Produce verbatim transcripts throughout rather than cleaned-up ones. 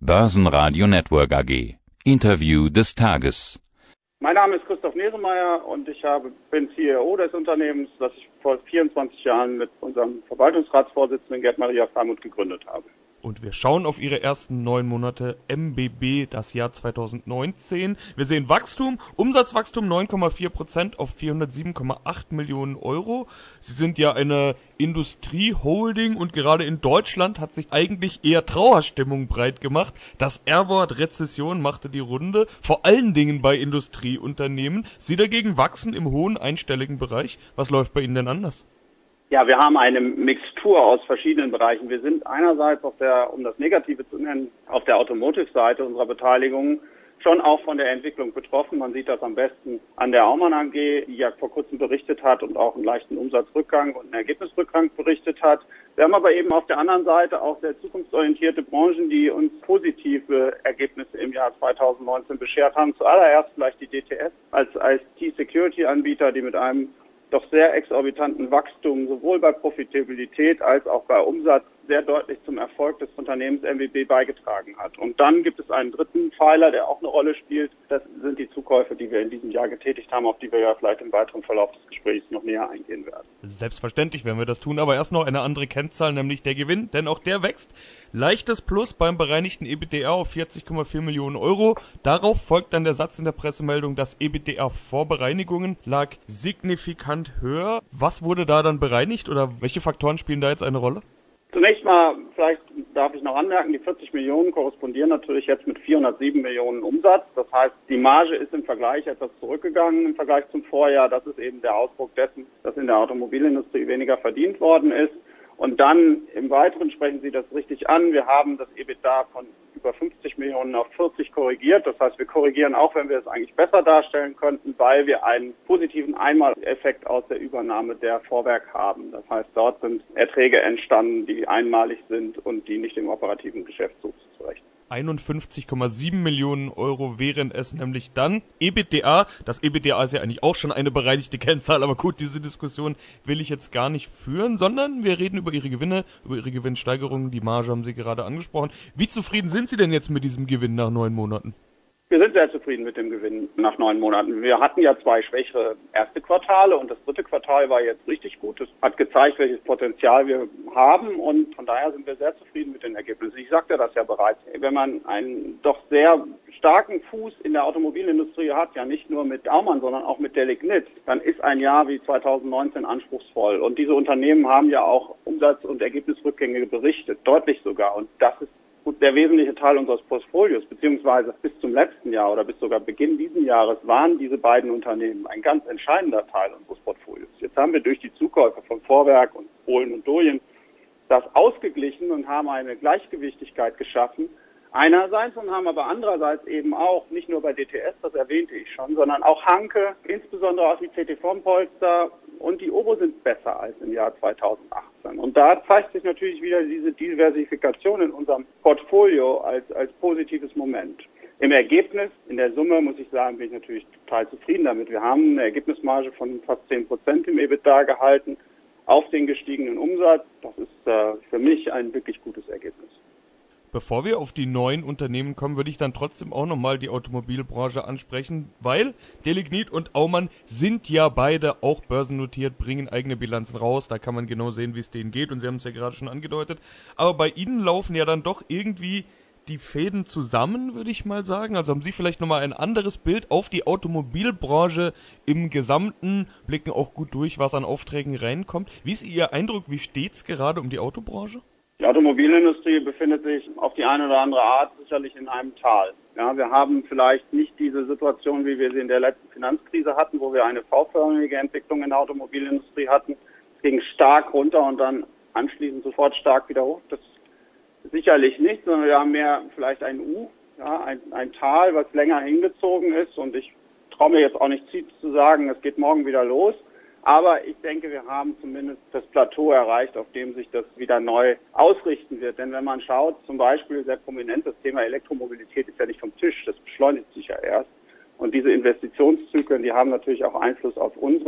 Börsenradio Network A G. Interview des Tages. Mein Name ist Christoph Nesemeyer und ich habe, bin C E O des Unternehmens, das ich vor vierundzwanzig Jahren mit unserem Verwaltungsratsvorsitzenden Gerd-Maria Freimuth gegründet habe. Und wir schauen auf Ihre ersten neun Monate M B B, das Jahr zweitausendneunzehn. Wir sehen Wachstum, Umsatzwachstum neun Komma vier Prozent auf vierhundertsieben Komma acht Millionen Euro. Sie sind ja eine Industrieholding und gerade in Deutschland hat sich eigentlich eher Trauerstimmung breit gemacht. Das R-Wort Rezession machte die Runde, vor allen Dingen bei Industrieunternehmen. Sie dagegen wachsen im hohen einstelligen Bereich. Was läuft bei Ihnen denn anders? Ja, wir haben eine Mixtur aus verschiedenen Bereichen. Wir sind einerseits auf der, um das Negative zu nennen, auf der Automotive-Seite unserer Beteiligung schon auch von der Entwicklung betroffen. Man sieht das am besten an der Aumann A G, die ja vor kurzem berichtet hat und auch einen leichten Umsatzrückgang und einen Ergebnisrückgang berichtet hat. Wir haben aber eben auf der anderen Seite auch sehr zukunftsorientierte Branchen, die uns positive Ergebnisse im Jahr zweitausendneunzehn beschert haben. Zuallererst vielleicht die D T S als I T-Security-Anbieter, die mit einem doch sehr exorbitanten Wachstum sowohl bei Profitabilität als auch bei Umsatz sehr deutlich zum Erfolg des Unternehmens M B B beigetragen hat. Und dann gibt es einen dritten Pfeiler, der auch eine Rolle spielt. Das sind die Zukäufe, die wir in diesem Jahr getätigt haben, auf die wir ja vielleicht im weiteren Verlauf des Gesprächs noch näher eingehen werden. Selbstverständlich werden wir das tun, aber erst noch eine andere Kennzahl, nämlich der Gewinn, denn auch der wächst. Leichtes Plus beim bereinigten EBITDA auf vierzig Komma vier Millionen Euro. Darauf folgt dann der Satz in der Pressemeldung, das EBITDA vor Bereinigungen lag signifikant höher. Was wurde da dann bereinigt oder welche Faktoren spielen da jetzt eine Rolle? Zunächst mal, vielleicht darf ich noch anmerken, die vierzig Millionen korrespondieren natürlich jetzt mit vierhundertsieben Millionen Umsatz. Das heißt, die Marge ist im Vergleich etwas zurückgegangen im Vergleich zum Vorjahr. Das ist eben der Ausdruck dessen, dass in der Automobilindustrie weniger verdient worden ist. Und dann im Weiteren sprechen Sie das richtig an. Wir haben das EBITDA von über fünfzig Millionen auf vierzig korrigiert. Das heißt, wir korrigieren auch, wenn wir es eigentlich besser darstellen könnten, weil wir einen positiven Einmaleffekt aus der Übernahme der Vorwerk haben. Das heißt, dort sind Erträge entstanden, die einmalig sind und die nicht im operativen Geschäft zuzurechnen. einundfünfzig Komma sieben Millionen Euro wären es nämlich dann. EBITDA, das EBITDA ist ja eigentlich auch schon eine bereinigte Kennzahl, aber gut, diese Diskussion will ich jetzt gar nicht führen, sondern wir reden über Ihre Gewinne, über Ihre Gewinnsteigerungen, die Marge haben Sie gerade angesprochen. Wie zufrieden sind Sie denn jetzt mit diesem Gewinn nach neun Monaten? Wir sind sehr zufrieden mit dem Gewinn nach neun Monaten. Wir hatten ja zwei schwächere erste Quartale und das dritte Quartal war jetzt richtig gut. Es hat gezeigt, welches Potenzial wir haben und von daher sind wir sehr zufrieden mit den Ergebnissen. Ich sagte das ja bereits. Wenn man einen doch sehr starken Fuß in der Automobilindustrie hat, ja nicht nur mit Aumann, sondern auch mit Delignit, dann ist ein Jahr wie zweitausendneunzehn anspruchsvoll. Und diese Unternehmen haben ja auch Umsatz- und Ergebnisrückgänge berichtet, deutlich sogar. Und das ist der wesentliche Teil unseres Portfolios, beziehungsweise bis zum letzten Jahr oder bis sogar Beginn dieses Jahres waren diese beiden Unternehmen ein ganz entscheidender Teil unseres Portfolios. Jetzt haben wir durch die Zukäufe von Vorwerk und Polen und Doyen das ausgeglichen und haben eine Gleichgewichtigkeit geschaffen. Einerseits und haben aber andererseits eben auch, nicht nur bei D T S, das erwähnte ich schon, sondern auch Hanke, insbesondere auch die C T V-Polster und die Obo sind besser als im Jahr zweitausendachtzehn. Und da zeigt sich natürlich wieder diese Diversifikation in unserem Portfolio als, als positives Moment. Im Ergebnis, in der Summe, muss ich sagen, bin ich natürlich total zufrieden damit. Wir haben eine Ergebnismarge von fast zehn Prozent im EBITDA gehalten auf den gestiegenen Umsatz. Das ist äh, für mich ein wirklich gutes Ergebnis. Bevor wir auf die neuen Unternehmen kommen, würde ich dann trotzdem auch nochmal die Automobilbranche ansprechen, weil Delignit und Aumann sind ja beide auch börsennotiert, bringen eigene Bilanzen raus, da kann man genau sehen, wie es denen geht und Sie haben es ja gerade schon angedeutet. Aber bei Ihnen laufen ja dann doch irgendwie die Fäden zusammen, würde ich mal sagen. Also haben Sie vielleicht nochmal ein anderes Bild auf die Automobilbranche im Gesamten, blicken auch gut durch, was an Aufträgen reinkommt. Wie ist Ihr Eindruck, wie steht's gerade um die Autobranche? Die Automobilindustrie befindet sich auf die eine oder andere Art sicherlich in einem Tal. Ja, wir haben vielleicht nicht diese Situation, wie wir sie in der letzten Finanzkrise hatten, wo wir eine V-förmige Entwicklung in der Automobilindustrie hatten. Es ging stark runter und dann anschließend sofort stark wieder hoch. Das sicherlich nicht, sondern wir haben mehr vielleicht ein U, ja, ein, ein Tal, was länger hingezogen ist. Und ich traue mir jetzt auch nicht zu sagen, es geht morgen wieder los. Aber ich denke, wir haben zumindest das Plateau erreicht, auf dem sich das wieder neu ausrichten wird. Denn wenn man schaut, zum Beispiel sehr prominent, das Thema Elektromobilität ist ja nicht vom Tisch, das beschleunigt sich ja erst. Und diese Investitionszyklen, die haben natürlich auch Einfluss auf unsere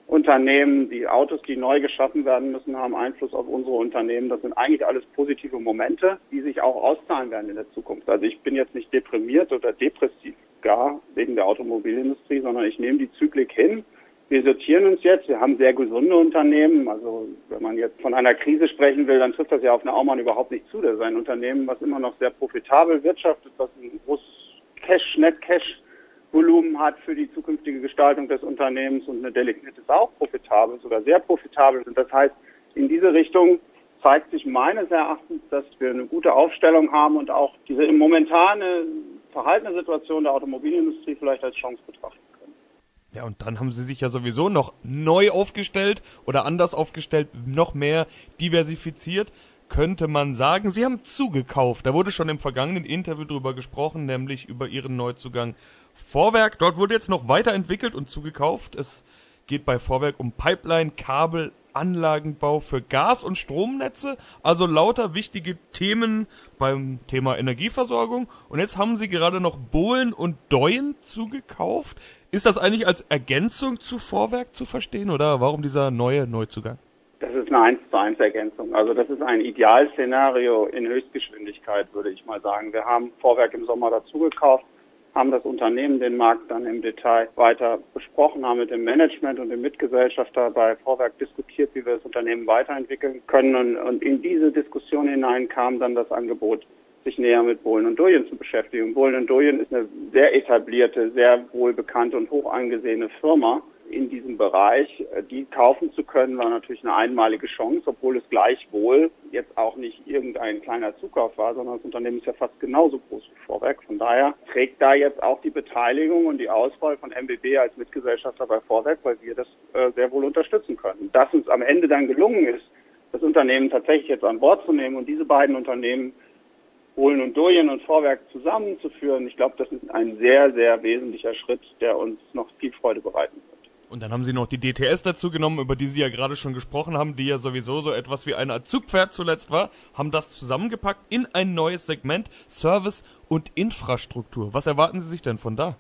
Unternehmen, die Autos, die neu geschaffen werden müssen, haben Einfluss auf unsere Unternehmen. Das sind eigentlich alles positive Momente, die sich auch auszahlen werden in der Zukunft. Also ich bin jetzt nicht deprimiert oder depressiv gar wegen der Automobilindustrie, sondern ich nehme die Zyklik hin. Wir sortieren uns jetzt. Wir haben sehr gesunde Unternehmen. Also wenn man jetzt von einer Krise sprechen will, dann trifft das ja auf eine Aumann überhaupt nicht zu. Das ist ein Unternehmen, was immer noch sehr profitabel wirtschaftet, was ein großes Cash, Net-Cash Volumen hat für die zukünftige Gestaltung des Unternehmens, und eine Delignit ist auch profitabel, sogar sehr profitabel. Und das heißt, in diese Richtung zeigt sich meines Erachtens, dass wir eine gute Aufstellung haben und auch diese momentane verhaltene Situation der Automobilindustrie vielleicht als Chance betrachten können. Ja, und dann haben sie sich ja sowieso noch neu aufgestellt oder anders aufgestellt, noch mehr diversifiziert, könnte man sagen. Sie haben zugekauft. Da wurde schon im vergangenen Interview drüber gesprochen, nämlich über ihren Neuzugang Vorwerk. Dort wurde jetzt noch weiterentwickelt und zugekauft. Es geht bei Vorwerk um Pipeline, Kabel, Anlagenbau für Gas- und Stromnetze, also lauter wichtige Themen beim Thema Energieversorgung. Und jetzt haben sie gerade noch Bohlen und Doyen zugekauft. Ist das eigentlich als Ergänzung zu Vorwerk zu verstehen, oder warum dieser neue Neuzugang? Das ist eine eins zu eins Ergänzung. Also das ist ein Idealszenario in Höchstgeschwindigkeit, würde ich mal sagen. Wir haben Vorwerk im Sommer dazugekauft, haben das Unternehmen, den Markt dann im Detail weiter besprochen, haben mit dem Management und dem Mitgesellschafter bei Vorwerk diskutiert, wie wir das Unternehmen weiterentwickeln können. Und, und in diese Diskussion hinein kam dann das Angebot, sich näher mit Bohlen und Doyen zu beschäftigen. Bohlen und Doyen ist eine sehr etablierte, sehr wohlbekannte und hoch angesehene Firma in diesem Bereich. Die kaufen zu können, war natürlich eine einmalige Chance, obwohl es gleichwohl jetzt auch nicht irgendein kleiner Zukauf war, sondern das Unternehmen ist ja fast genauso groß wie Vorwerk. Von daher trägt da jetzt auch die Beteiligung und die Auswahl von M B B als Mitgesellschafter bei Vorwerk, weil wir das äh, sehr wohl unterstützen können. Dass uns am Ende dann gelungen ist, das Unternehmen tatsächlich jetzt an Bord zu nehmen und diese beiden Unternehmen, Bohlen und Doyen und Vorwerk, zusammenzuführen, ich glaube, das ist ein sehr, sehr wesentlicher Schritt, der uns noch viel Freude bereiten wird. Und dann haben sie noch die D T S dazu genommen, über die Sie ja gerade schon gesprochen haben, die ja sowieso so etwas wie eine Art Zugpferd zuletzt war, haben das zusammengepackt in ein neues Segment, Service und Infrastruktur. Was erwarten Sie sich denn von da?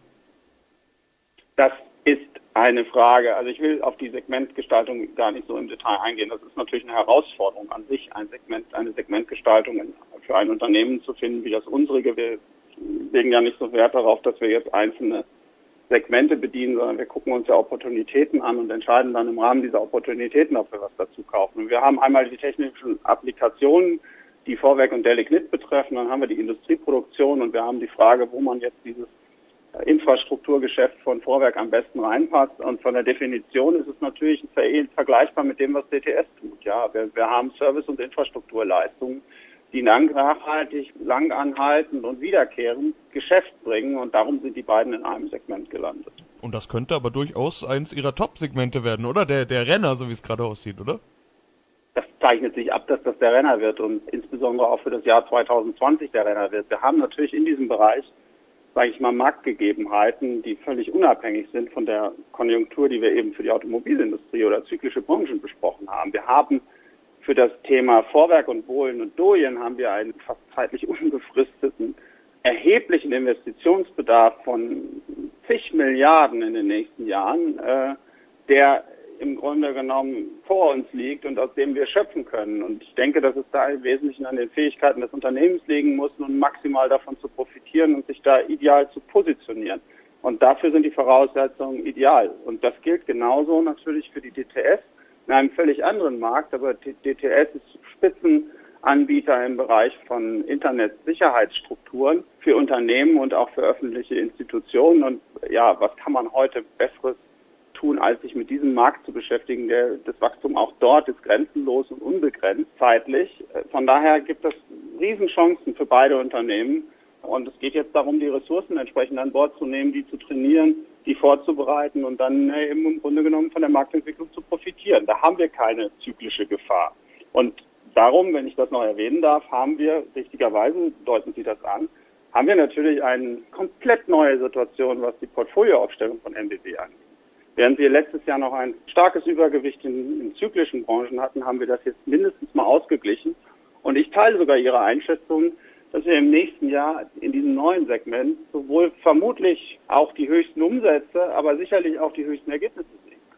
Das ist eine Frage. Also ich will auf die Segmentgestaltung gar nicht so im Detail eingehen. Das ist natürlich eine Herausforderung an sich, ein Segment, eine Segmentgestaltung für ein Unternehmen zu finden, wie das unsrige. Wir legen ja nicht so Wert darauf, dass wir jetzt einzelne Segmente bedienen, sondern wir gucken uns ja Opportunitäten an und entscheiden dann im Rahmen dieser Opportunitäten, ob wir was dazu kaufen. Und wir haben einmal die technischen Applikationen, die Vorwerk und Delignit betreffen, dann haben wir die Industrieproduktion und wir haben die Frage, wo man jetzt dieses Infrastrukturgeschäft von Vorwerk am besten reinpasst. Und von der Definition ist es natürlich vergleichbar mit dem, was D T S tut. Ja, wir, wir haben Service- und Infrastrukturleistungen, die lang nachhaltig, lang anhaltend und wiederkehrend Geschäft bringen, und darum sind die beiden in einem Segment gelandet. Und das könnte aber durchaus eins ihrer Top-Segmente werden, oder? Der, der Renner, so wie es gerade aussieht, oder? Das zeichnet sich ab, dass das der Renner wird und insbesondere auch für das Jahr zwanzig zwanzig der Renner wird. Wir haben natürlich in diesem Bereich, sage ich mal, Marktgegebenheiten, die völlig unabhängig sind von der Konjunktur, die wir eben für die Automobilindustrie oder zyklische Branchen besprochen haben. Wir haben für das Thema Vorwerk und Bohlen und Doyen haben wir einen fast zeitlich unbefristeten, erheblichen Investitionsbedarf von zig Milliarden in den nächsten Jahren, äh, der im Grunde genommen vor uns liegt und aus dem wir schöpfen können. Und ich denke, dass es da im Wesentlichen an den Fähigkeiten des Unternehmens liegen muss, um maximal davon zu profitieren und sich da ideal zu positionieren. Und dafür sind die Voraussetzungen ideal. Und das gilt genauso natürlich für die D T S, in einem völlig anderen Markt, aber D T S ist Spitzenanbieter im Bereich von Internetsicherheitsstrukturen für Unternehmen und auch für öffentliche Institutionen. Und ja, was kann man heute Besseres tun, als sich mit diesem Markt zu beschäftigen? Der, das Wachstum auch dort ist grenzenlos und unbegrenzt zeitlich. Von daher gibt es Riesenchancen für beide Unternehmen. Und es geht jetzt darum, die Ressourcen entsprechend an Bord zu nehmen, die zu trainieren, die vorzubereiten und dann eben im Grunde genommen von der Marktentwicklung zu profitieren. Da haben wir keine zyklische Gefahr. Und darum, wenn ich das noch erwähnen darf, haben wir, richtigerweise deuten Sie das an, haben wir natürlich eine komplett neue Situation, was die Portfolioaufstellung von M B B angeht. Während wir letztes Jahr noch ein starkes Übergewicht in, in zyklischen Branchen hatten, haben wir das jetzt mindestens mal ausgeglichen. Und ich teile sogar Ihre Einschätzung, dass wir im nächsten Jahr in diesem neuen Segment sowohl vermutlich auch die höchsten Umsätze, aber sicherlich auch die höchsten Ergebnisse sehen können.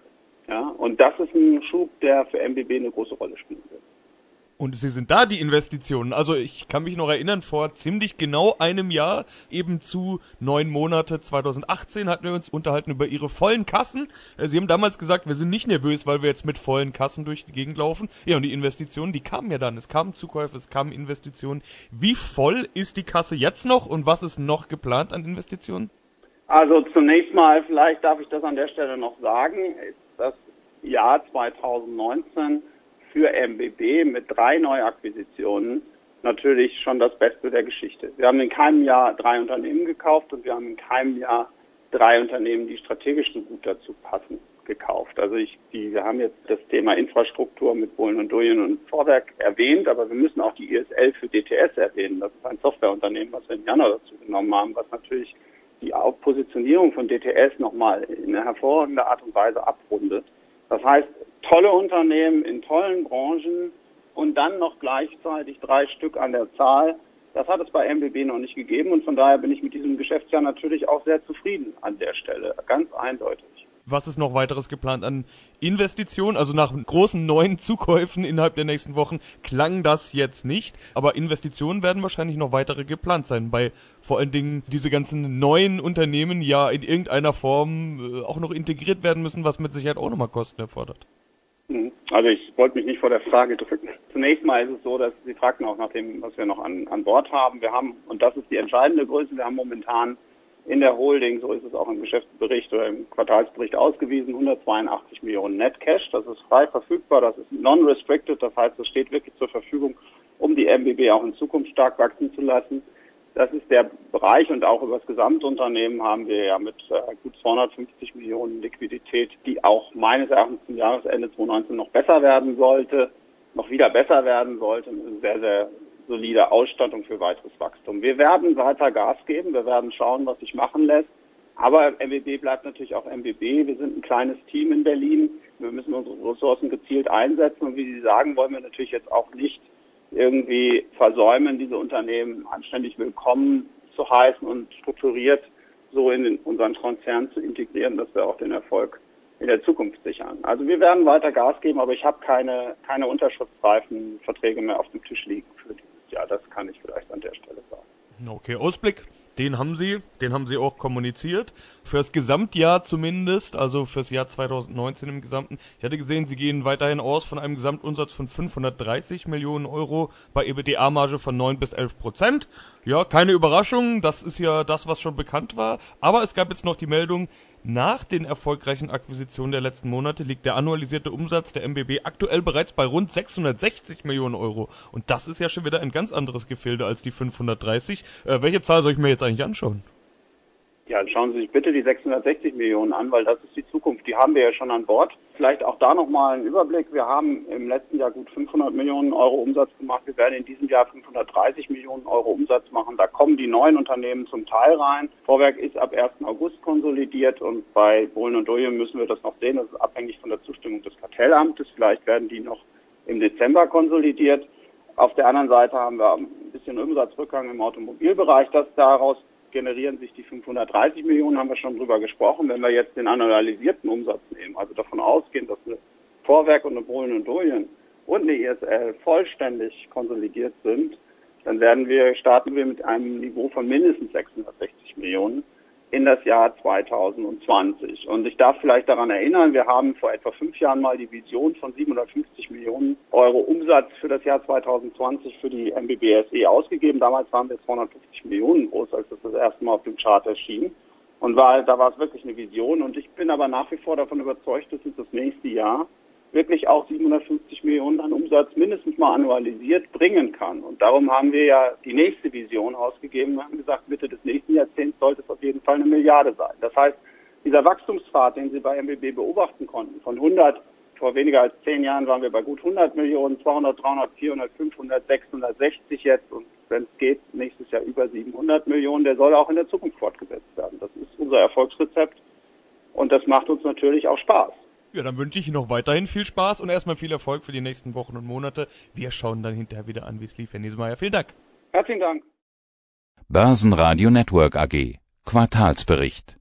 Ja, und das ist ein Schub, der für M B B eine große Rolle spielen wird. Und sie sind da, die Investitionen. Also ich kann mich noch erinnern, vor ziemlich genau einem Jahr, eben zu neun Monate zweitausendachtzehn, hatten wir uns unterhalten über ihre vollen Kassen. Sie haben damals gesagt, wir sind nicht nervös, weil wir jetzt mit vollen Kassen durch die Gegend laufen. Ja, und die Investitionen, die kamen ja dann. Es kamen Zukäufe, es kamen Investitionen. Wie voll ist die Kasse jetzt noch und was ist noch geplant an Investitionen? Also zunächst mal, vielleicht darf ich das an der Stelle noch sagen, ist das Jahr zweitausendneunzehn für M B B mit drei Neuakquisitionen natürlich schon das Beste der Geschichte. Wir haben in keinem Jahr drei Unternehmen gekauft und wir haben in keinem Jahr drei Unternehmen, die strategisch so gut dazu passen, gekauft. Also ich, die, wir haben jetzt das Thema Infrastruktur mit Bohlen und Doyen und Vorwerk erwähnt, aber wir müssen auch die I S L für D T S erwähnen. Das ist ein Softwareunternehmen, was wir im Januar dazu genommen haben, was natürlich die Positionierung von D T S nochmal in einer hervorragenden Art und Weise abrundet. Das heißt, tolle Unternehmen in tollen Branchen und dann noch gleichzeitig drei Stück an der Zahl. Das hat es bei M B B noch nicht gegeben und von daher bin ich mit diesem Geschäftsjahr natürlich auch sehr zufrieden an der Stelle, ganz eindeutig. Was ist noch weiteres geplant an Investitionen? Also nach großen neuen Zukäufen innerhalb der nächsten Wochen klang das jetzt nicht. Aber Investitionen werden wahrscheinlich noch weitere geplant sein, weil vor allen Dingen diese ganzen neuen Unternehmen ja in irgendeiner Form auch noch integriert werden müssen, was mit Sicherheit auch nochmal Kosten erfordert. Also ich wollte mich nicht vor der Frage drücken. Zunächst mal ist es so, dass Sie fragten auch nach dem, was wir noch an, an Bord haben. Wir haben, und das ist die entscheidende Größe, wir haben momentan in der Holding, so ist es auch im Geschäftsbericht oder im Quartalsbericht ausgewiesen, hundertzweiundachtzig Millionen Net Cash. Das ist frei verfügbar, das ist non-restricted, das heißt, es steht wirklich zur Verfügung, um die M B B auch in Zukunft stark wachsen zu lassen. Das ist der Bereich und auch über das Gesamtunternehmen haben wir ja mit äh, gut zweihundertfünfzig Millionen Liquidität, die auch meines Erachtens zum Jahresende zweitausendneunzehn noch besser werden sollte, noch wieder besser werden sollte. Eine sehr, sehr solide Ausstattung für weiteres Wachstum. Wir werden weiter Gas geben, wir werden schauen, was sich machen lässt. Aber M B B bleibt natürlich auch M B B. Wir sind ein kleines Team in Berlin. Wir müssen unsere Ressourcen gezielt einsetzen. Und wie Sie sagen, wollen wir natürlich jetzt auch nicht irgendwie versäumen, diese Unternehmen anständig willkommen zu heißen und strukturiert so in den, unseren Konzern zu integrieren, dass wir auch den Erfolg in der Zukunft sichern. Also wir werden weiter Gas geben, aber ich habe keine, keine unterschriftsreifen Verträge mehr auf dem Tisch liegen für dieses Jahr. Das kann ich vielleicht an der Stelle sagen. Okay, Ausblick. Den haben Sie, den haben Sie auch kommuniziert. Fürs Gesamtjahr zumindest, also fürs Jahr zweitausendneunzehn im Gesamten. Ich hatte gesehen, Sie gehen weiterhin aus von einem Gesamtumsatz von fünfhundertdreißig Millionen Euro bei E B T A-Marge von neun bis elf Prozent. Ja, keine Überraschung, das ist ja das, was schon bekannt war. Aber es gab jetzt noch die Meldung, nach den erfolgreichen Akquisitionen der letzten Monate liegt der annualisierte Umsatz der M B B aktuell bereits bei rund sechshundertsechzig Millionen Euro. Und das ist ja schon wieder ein ganz anderes Gefilde als die fünfhundertdreißig. Äh, welche Zahl soll ich mir jetzt eigentlich anschauen? Ja, schauen Sie sich bitte die sechshundertsechzig Millionen an, weil das ist die Zukunft. Die haben wir ja schon an Bord. Vielleicht auch da nochmal einen Überblick. Wir haben im letzten Jahr gut fünfhundert Millionen Euro Umsatz gemacht. Wir werden in diesem Jahr fünfhundertdreißig Millionen Euro Umsatz machen. Da kommen die neuen Unternehmen zum Teil rein. Vorwerk ist ab ersten August konsolidiert und bei Bohlen und Doyen müssen wir das noch sehen. Das ist abhängig von der Zustimmung des Kartellamtes. Vielleicht werden die noch im Dezember konsolidiert. Auf der anderen Seite haben wir ein bisschen Umsatzrückgang im Automobilbereich, das daraus generieren sich die fünfhundertdreißig Millionen, haben wir schon drüber gesprochen. Wenn wir jetzt den annualisierten Umsatz nehmen, also davon ausgehen, dass eine Vorwerk und eine Bohlen und Doyen und eine I S L vollständig konsolidiert sind, dann werden wir, starten wir mit einem Niveau von mindestens sechshundertsechzig Millionen in das Jahr zweitausendzwanzig. Und ich darf vielleicht daran erinnern, wir haben vor etwa fünf Jahren mal die Vision von siebenhundertfünfzig Millionen Euro Umsatz für das Jahr zweitausendzwanzig für die M B B S E ausgegeben. Damals waren wir zweihundertfünfzig Millionen groß, als das das erste Mal auf dem Chart erschien. Und war, da war es wirklich eine Vision. Und ich bin aber nach wie vor davon überzeugt, dass uns das nächste Jahr wirklich auch siebenhundertfünfzig Millionen an Umsatz mindestens mal annualisiert bringen kann. Und darum haben wir ja die nächste Vision ausgegeben. Wir haben gesagt, Mitte des nächsten Jahrzehnts sollte es auf jeden Fall eine Milliarde sein. Das heißt, dieser Wachstumspfad, den Sie bei M B B beobachten konnten, von hundert, vor weniger als zehn Jahren waren wir bei gut hundert Millionen, zweihundert, dreihundert, vierhundert, fünfhundert, sechshundertsechzig jetzt und wenn es geht, nächstes Jahr über siebenhundert Millionen, der soll auch in der Zukunft fortgesetzt werden. Das ist unser Erfolgsrezept und das macht uns natürlich auch Spaß. Ja, dann wünsche ich Ihnen noch weiterhin viel Spaß und erstmal viel Erfolg für die nächsten Wochen und Monate. Wir schauen dann hinterher wieder an, wie es lief. Herr Niesemeyer, vielen Dank. Herzlichen Dank. Börsenradio Network A G. Quartalsbericht.